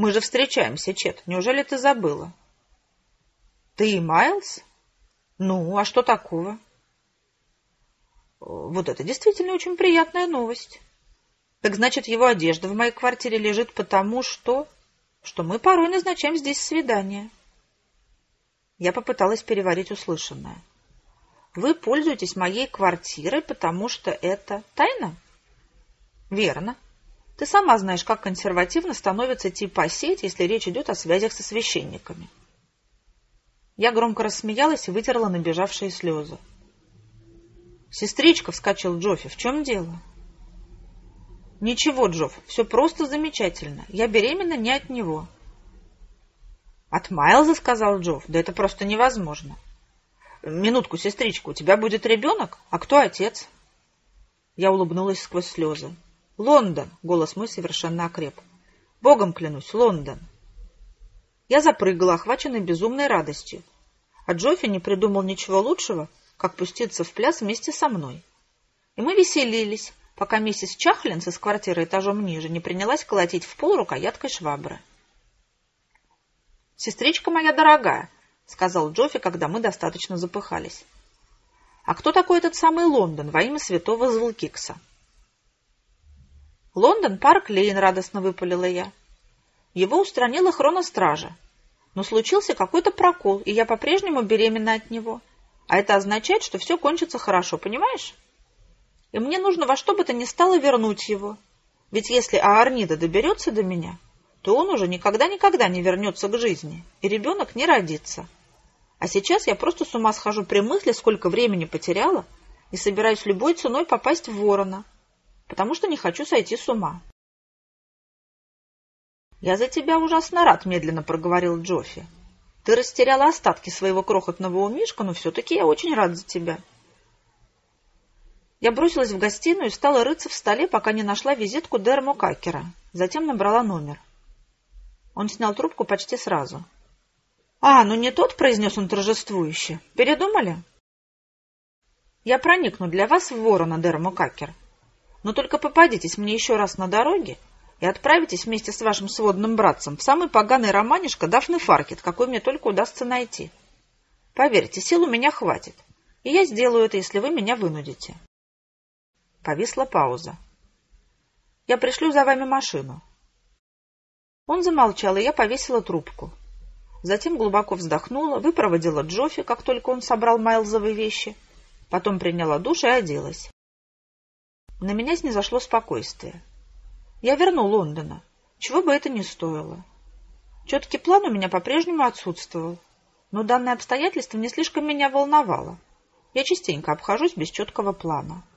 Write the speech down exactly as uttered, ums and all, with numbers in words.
Мы же встречаемся, Чет. Неужели ты забыла? Ты и Майлз? Ну, а что такого? Вот это действительно очень приятная новость. Так значит, его одежда в моей квартире лежит потому, что... что мы порой назначаем здесь свидание. Я попыталась переварить услышанное. Вы пользуетесь моей квартирой, потому что это тайна? Верно. Ты сама знаешь, как консервативно становится типа сеть, если речь идет о связях со священниками. Я громко рассмеялась и вытерла набежавшие слезы. «Сестричка», — вскочил Джоффи, — «в чем дело?» «Ничего, Джофф, все просто замечательно. Я беременна не от него». «От Майлза», — сказал Джофф, — «да это просто невозможно». «Минутку, сестричка, у тебя будет ребенок? А кто отец?» Я улыбнулась сквозь слезы. «Лондон», — голос мой совершенно окреп. «Богом клянусь, Лондон». Я запрыгала, охваченной безумной радостью. А Джоффи не придумал ничего лучшего, как пуститься в пляс вместе со мной. И мы веселились, пока миссис Чахлинс из квартиры этажом ниже не принялась колотить в пол рукояткой швабры. «Сестричка моя дорогая», — сказал Джоффи, когда мы достаточно запыхались. «А кто такой этот самый Лондон во имя святого Злкикса?» «Лондон Парк Лейн», — радостно выпалила я. «Его устранила хроностража. Но случился какой-то прокол, и я по-прежнему беременна от него. А это означает, что все кончится хорошо, понимаешь? И мне нужно во что бы то ни стало вернуть его. Ведь если Аарнида доберется до меня, то он уже никогда-никогда не вернется к жизни, и ребенок не родится. А сейчас я просто с ума схожу при мысли, сколько времени потеряла, и собираюсь любой ценой попасть в ворона, потому что не хочу сойти с ума». «Я за тебя ужасно рад», — медленно проговорил Джоффи. «Ты растеряла остатки своего крохотного умишка, но все-таки я очень рад за тебя». Я бросилась в гостиную и стала рыться в столе, пока не нашла визитку Дермо Какера. Затем набрала номер. Он снял трубку почти сразу. «А, ну не тот», — произнес он торжествующе. «Передумали?» «Я проникну для вас в ворона, Дермо Какер. Но только попадитесь мне еще раз на дороге и отправитесь вместе с вашим сводным братцем в самый поганый романишко Дафны Фаркет, какой мне только удастся найти. Поверьте, сил у меня хватит, и я сделаю это, если вы меня вынудите». Повисла пауза. «Я пришлю за вами машину». Он замолчал, и я повесила трубку. Затем глубоко вздохнула, выпроводила Джоффи, как только он собрал Майлзовые вещи, потом приняла душ и оделась. На меня снизошло спокойствие. Я верну Лондона, чего бы это ни стоило. Четкий план у меня по-прежнему отсутствовал, но данное обстоятельство не слишком меня волновало. Я частенько обхожусь без четкого плана.